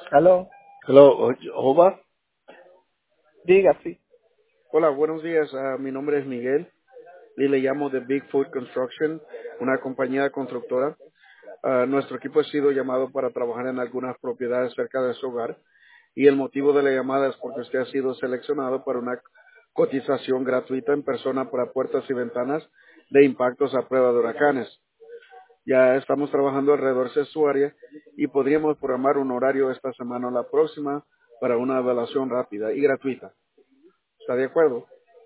Aló, Hello, Jova. diga, sí. Hola, buenos días. Mi nombre es Miguel y le llamo de Bigfoot Construction, una compañía constructora. Nuestro equipo ha sido llamado para trabajar en algunas propiedades cerca de su hogar y el motivo de la llamada es porque usted ha sido seleccionado para una cotización gratuita en persona para puertas y ventanas de impactos a prueba de huracanes. Ya estamos trabajando alrededor de su área y podríamos programar un horario esta semana o la próxima para una evaluación rápida y gratuita. ¿Está de acuerdo?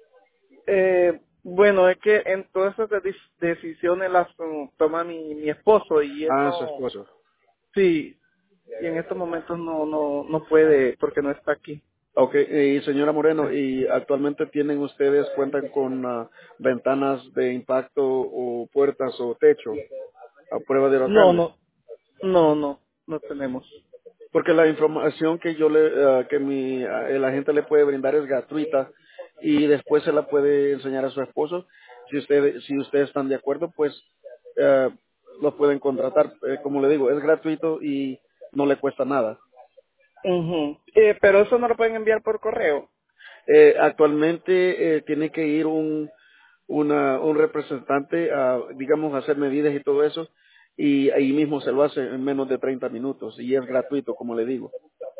Bueno, es que en todas esas decisiones las toma mi esposo y él Su no, esposo. sí, y en estos momentos no puede porque no está aquí. Ok, y señora Sí. Moreno, ¿y actualmente tienen ustedes, cuentan con ventanas de impacto o puertas o techo a prueba de No, huracanes? no, no tenemos. Porque la información que el agente le puede brindar es gratuita y después se la puede enseñar a su esposo. Si ustedes están de acuerdo, pues eh, lo pueden contratar. Como le digo, es gratuito y no le cuesta nada. Ujú. Pero eso no lo pueden enviar por correo. Actualmente tiene que ir un representante a, digamos, hacer medidas y todo eso, y ahí mismo se lo hace en menos de 30 minutos, y es gratuito, como le digo.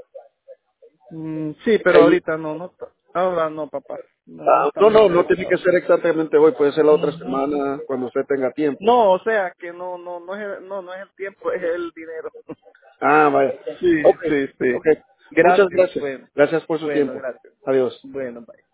Sí, pero Ahí, ahorita ahora no, papá. No no, estamos no tiene que interesados. ser exactamente hoy, puede ser la otra Ujú. semana, cuando usted tenga tiempo. No, o sea que no es el tiempo, es el dinero. Vaya. Sí, Ok, sí, sí. ok. Muchas Gracias, gracias. bueno, Gracias por su bueno, tiempo. gracias. Adiós. Bueno, bye.